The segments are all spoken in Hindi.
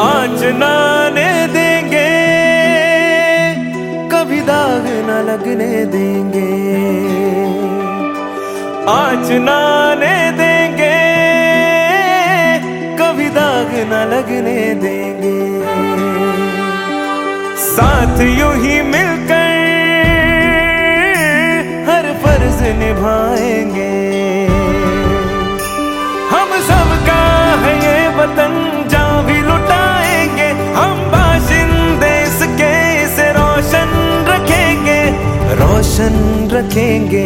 आँच न आने देंगे, कभी दाग न लगने देंगे। आँच न आने देंगे, कभी दाग न लगने देंगे। साथ यूं ही मिलकर हर फर्ज निभाएंगे। हम सबका है ये वतन, जहाँ भी लुटाएंगे। हम बाशिंदे इसके, इसे रोशन रखेंगे, रोशन रखेंगे।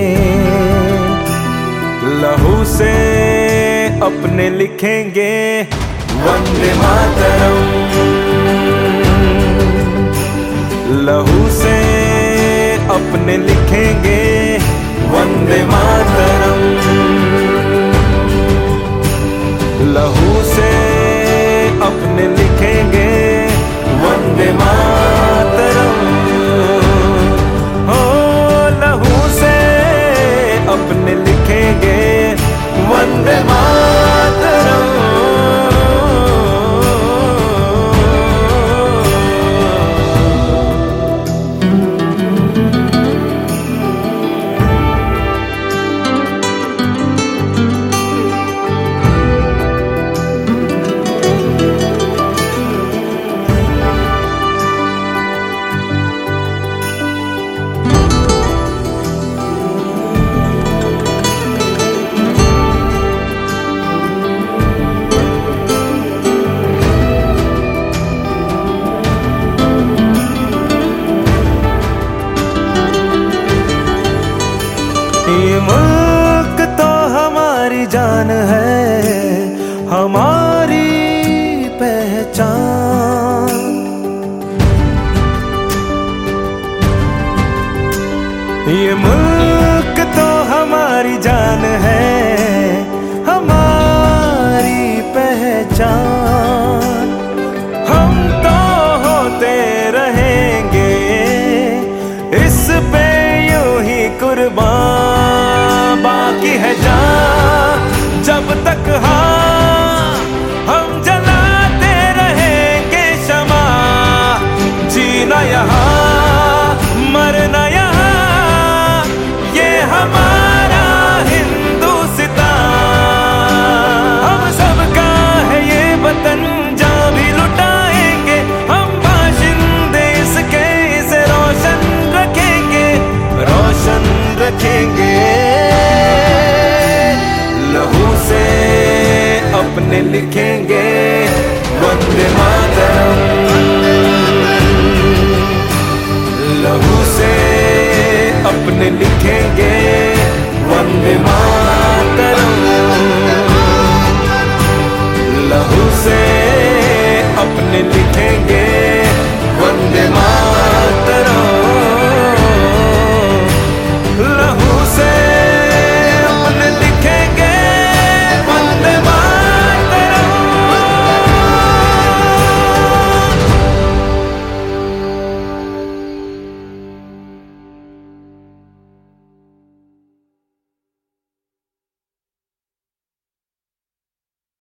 लहू से अपने लिखेंगे वंदे मातरम। लहू से अपने लिखेंगे वंदे मातरम। लहू से अपने लिखेंगे वंदे मातरम। हो लहू से अपने लिखेंगे वंदे मातरम। ये मुल्क तो हमारी जान है, हमारी पहचान। ये मुल्क तो हमारी जान है, हमारी पहचान। हम तो होते रहेंगे इस पे यूं ही कुर्बान। बाकी है जान जब तक हाँ, हम जलाते रहेंगे शमा। जीना यहाँ मरना यहाँ, ये हमारा हिंदुस्तान। हम सबका है ये वतन, जहाँ भी लुटाएंगे। हम बाशिंदे इसके, इसे रोशन रखेंगे, रोशन रखेंगे। लहू से अपने लिखेंगे वंदे मातरम। लहू से अपने लिखेंगे वंदे मातरम। लहू से अपने लिखेंगे